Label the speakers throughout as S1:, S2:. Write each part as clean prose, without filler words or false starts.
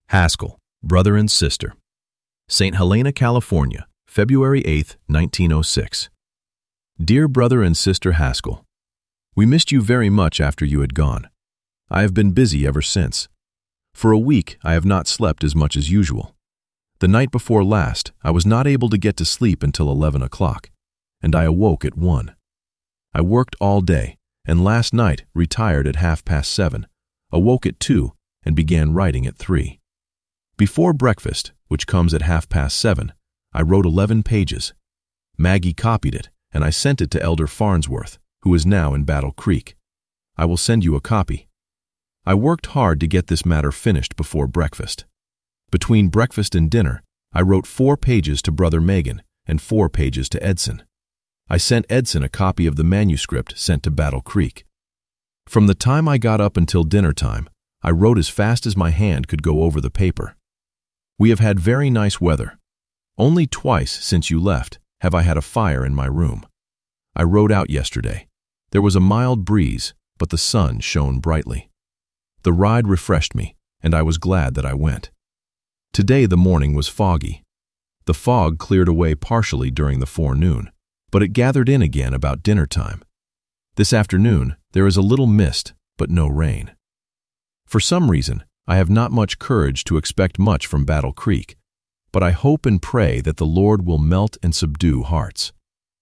S1: Haskell, brother and sister. St. Helena, California, February 8, 1906. Dear brother and sister Haskell, we missed you very much after you had gone. I have been busy ever since. For a week, I have not slept as much as usual. The night before last, I was not able to get to sleep until 11 o'clock, and I awoke at 1. I worked all day, and last night retired at 7:30, awoke at 2, and began writing at 3. Before breakfast, which comes at 7:30, I wrote 11 pages. Maggie copied it, and I sent it to Elder Farnsworth, who is now in Battle Creek. I will send you a copy. I worked hard to get this matter finished before breakfast. Between breakfast and dinner, I wrote 4 pages to Brother Megan and 4 pages to Edson. I sent Edson a copy of the manuscript sent to Battle Creek. From the time I got up until dinner time, I wrote as fast as my hand could go over the paper. We have had very nice weather. Only twice since you left have I had a fire in my room. I rode out yesterday. There was a mild breeze, but the sun shone brightly. The ride refreshed me, and I was glad that I went. Today the morning was foggy. The fog cleared away partially during the forenoon, but it gathered in again about dinner time. This afternoon there is a little mist, but no rain. For some reason, I have not much courage to expect much from Battle Creek, but I hope and pray that the Lord will melt and subdue hearts.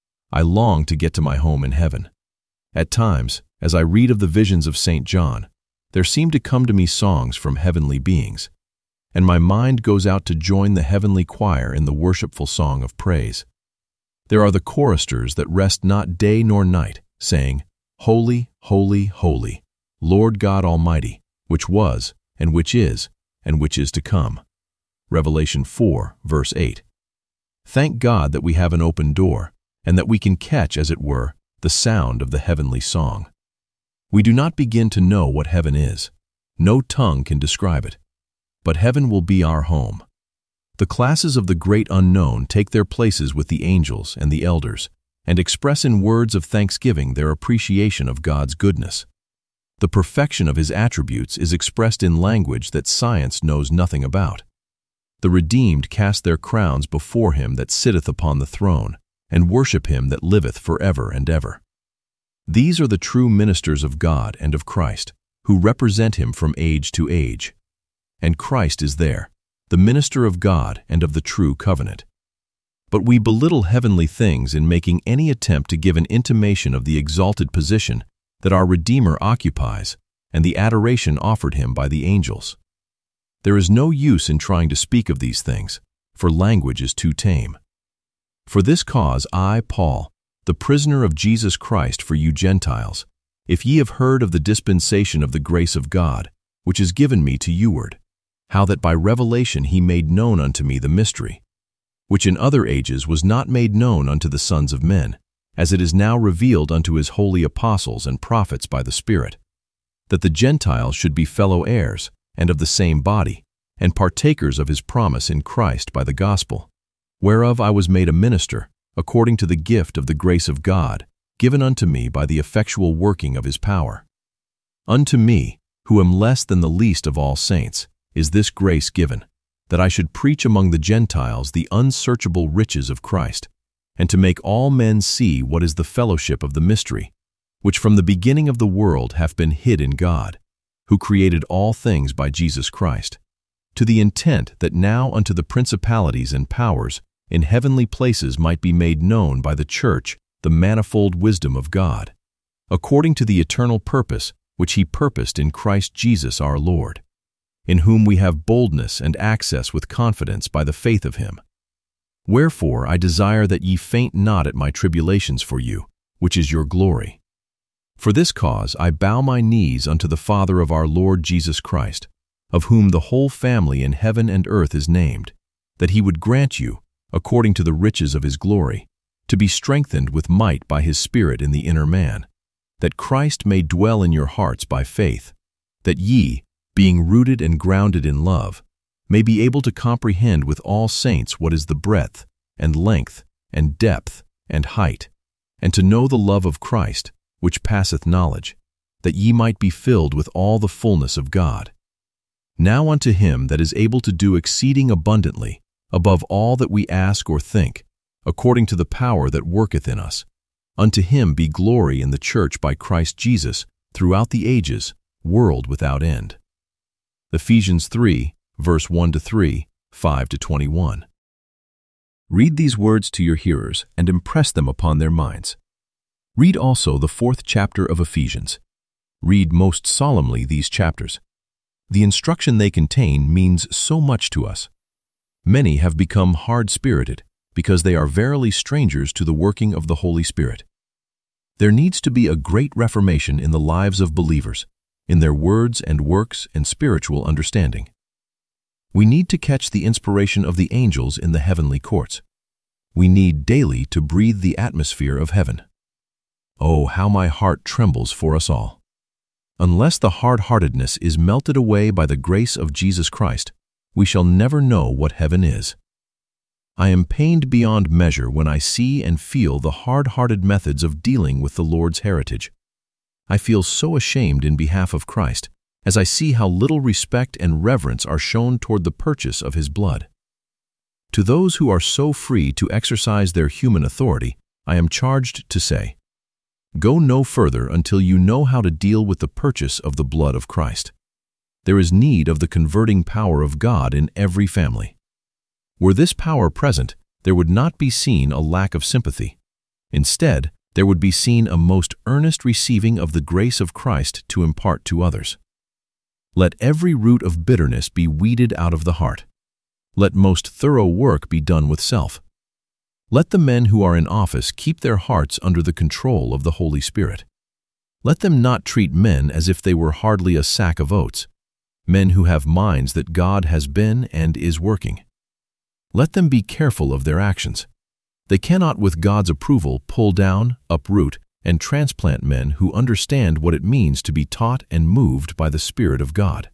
S1: I long to get to my home in heaven. At times, as I read of the visions of St. John, there seem to come to me songs from heavenly beings, and my mind goes out to join the heavenly choir in the worshipful song of praise. There are the choristers that rest not day nor night, saying, Holy, holy, holy, Lord God Almighty, which was, and which is to come. Revelation 4, verse 8. Thank God that we have an open door, and that we can catch, as it were, the sound of the heavenly song. We do not begin to know what heaven is. No tongue can describe it. But heaven will be our home. The classes of the great unknown take their places with the angels and the elders, and express in words of thanksgiving their appreciation of God's goodness. The perfection of His attributes is expressed in language that science knows nothing about. The redeemed cast their crowns before Him that sitteth upon the throne, and worship Him that liveth forever and ever. These are the true ministers of God and of Christ, who represent Him from age to age. And Christ is there, the minister of God and of the true covenant. But we belittle heavenly things in making any attempt to give an intimation of the exalted position that our Redeemer occupies and the adoration offered Him by the angels. There is no use in trying to speak of these things, for language is too tame. For this cause I, Paul, the prisoner of Jesus Christ for you Gentiles, if ye have heard of the dispensation of the grace of God, which is given me to youward, how that by revelation He made known unto me the mystery, which in other ages was not made known unto the sons of men, as it is now revealed unto His holy apostles and prophets by the Spirit, that the Gentiles should be fellow heirs, and of the same body, and partakers of His promise in Christ by the gospel, whereof I was made a minister, according to the gift of the grace of God, given unto me by the effectual working of His power. Unto me, who am less than the least of all saints, is this grace given, that I should preach among the Gentiles the unsearchable riches of Christ, and to make all men see what is the fellowship of the mystery, which from the beginning of the world hath been hid in God, who created all things by Jesus Christ, to the intent that now unto the principalities and powers in heavenly places might be made known by the church the manifold wisdom of God, according to the eternal purpose which He purposed in Christ Jesus our Lord, in whom we have boldness and access with confidence by the faith of Him. Wherefore I desire that ye faint not at my tribulations for you, which is your glory. For this cause I bow my knees unto the Father of our Lord Jesus Christ, of whom the whole family in heaven and earth is named, that He would grant you, according to the riches of His glory, to be strengthened with might by His Spirit in the inner man, that Christ may dwell in your hearts by faith, that ye, being rooted and grounded in love, may be able to comprehend with all saints what is the breadth, and length, and depth, and height, and to know the love of Christ, which passeth knowledge, that ye might be filled with all the fullness of God. Now unto him that is able to do exceeding abundantly, above all that we ask or think, according to the power that worketh in us. Unto him be glory in the church by Christ Jesus, throughout the ages, world without end. Ephesians 3, verse 1-3, 5-21. Read these words to your hearers and impress them upon their minds. Read also the 4th chapter of Ephesians. Read most solemnly these chapters. The instruction they contain means so much to us. Many have become hard-spirited because they are verily strangers to the working of the Holy Spirit. There needs to be a great reformation in the lives of believers, in their words and works and spiritual understanding. We need to catch the inspiration of the angels in the heavenly courts. We need daily to breathe the atmosphere of heaven. Oh, how my heart trembles for us all. Unless the hard-heartedness is melted away by the grace of Jesus Christ, we shall never know what heaven is. I am pained beyond measure when I see and feel the hard-hearted methods of dealing with the Lord's heritage. I feel so ashamed in behalf of Christ as I see how little respect and reverence are shown toward the purchase of his blood. To those who are so free to exercise their human authority, I am charged to say, go no further until you know how to deal with the purchase of the blood of Christ. There is need of the converting power of God in every family. Were this power present, there would not be seen a lack of sympathy. Instead, there would be seen a most earnest receiving of the grace of Christ to impart to others. Let every root of bitterness be weeded out of the heart. Let most thorough work be done with self. Let the men who are in office keep their hearts under the control of the Holy Spirit. Let them not treat men as if they were hardly a sack of oats, men who have minds that God has been and is working. Let them be careful of their actions. They cannot with God's approval pull down, uproot, and transplant men who understand what it means to be taught and moved by the Spirit of God.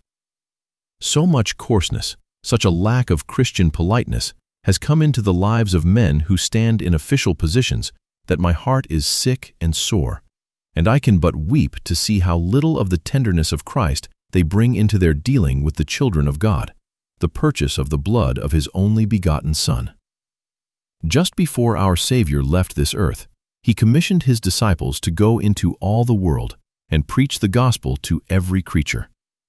S1: So much coarseness, such a lack of Christian politeness, has come into the lives of men who stand in official positions that my heart is sick and sore, and I can but weep to see how little of the tenderness of Christ they bring into their dealing with the children of God, the purchase of the blood of his only begotten Son. Just before our Savior left this earth, he commissioned his disciples to go into all the world and preach the gospel to every creature.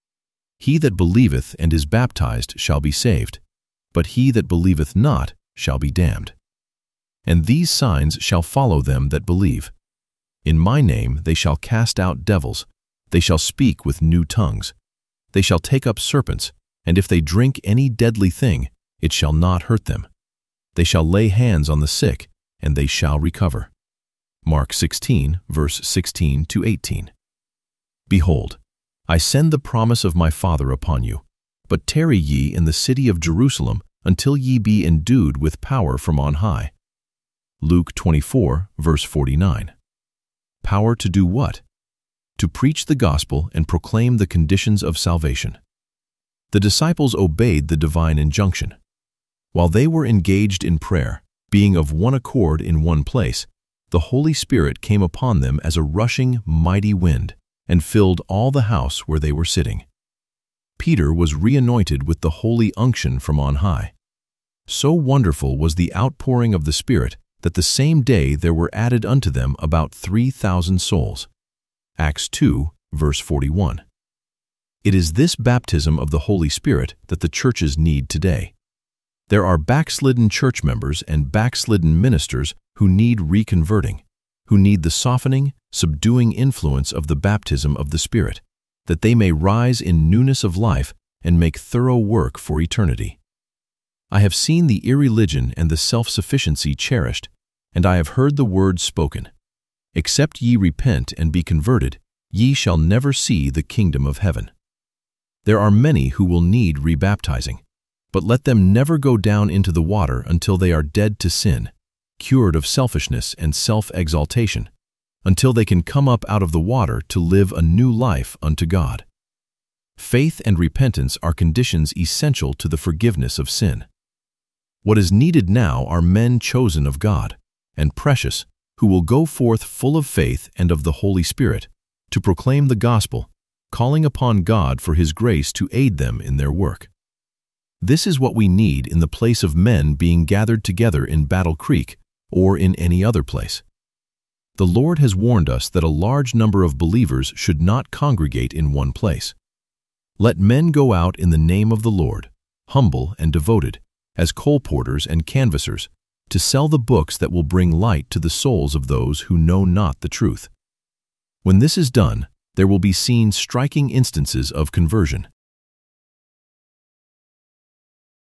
S1: He that believeth and is baptized shall be saved, but he that believeth not shall be damned. And these signs shall follow them that believe. In my name they shall cast out devils, they shall speak with new tongues, they shall take up serpents, and if they drink any deadly thing, it shall not hurt them. They shall lay hands on the sick, and they shall recover. Mark 16, verse 16-18. Behold, I send the promise of my Father upon you, but tarry ye in the city of Jerusalem until ye be endued with power from on high. Luke 24, verse 49. Power to do what? To preach the gospel and proclaim the conditions of salvation. The disciples obeyed the divine injunction. While they were engaged in prayer, being of one accord in one place, the Holy Spirit came upon them as a rushing, mighty wind, and filled all the house where they were sitting. Peter was re-anointed with the holy unction from on high. So wonderful was the outpouring of the Spirit that the same day there were added unto them about 3,000 souls. Acts 2, verse 41. It is this baptism of the Holy Spirit that the churches need today. There are backslidden church members and backslidden ministers who need reconverting, who need the softening, subduing influence of the baptism of the Spirit, that they may rise in newness of life and make thorough work for eternity. I have seen the irreligion and the self-sufficiency cherished, and I have heard the words spoken, except ye repent and be converted, ye shall never see the kingdom of heaven. There are many who will need rebaptizing, but let them never go down into the water until they are dead to sin, cured of selfishness and self-exaltation, until they can come up out of the water to live a new life unto God. Faith and repentance are conditions essential to the forgiveness of sin. What is needed now are men chosen of God, and precious, who will go forth full of faith and of the Holy Spirit, to proclaim the gospel, calling upon God for His grace to aid them in their work. This is what we need in the place of men being gathered together in Battle Creek or in any other place. The Lord has warned us that a large number of believers should not congregate in one place. Let men go out in the name of the Lord, humble and devoted, as colporteurs and canvassers, to sell the books that will bring light to the souls of those who know not the truth. When this is done, there will be seen striking instances of conversion.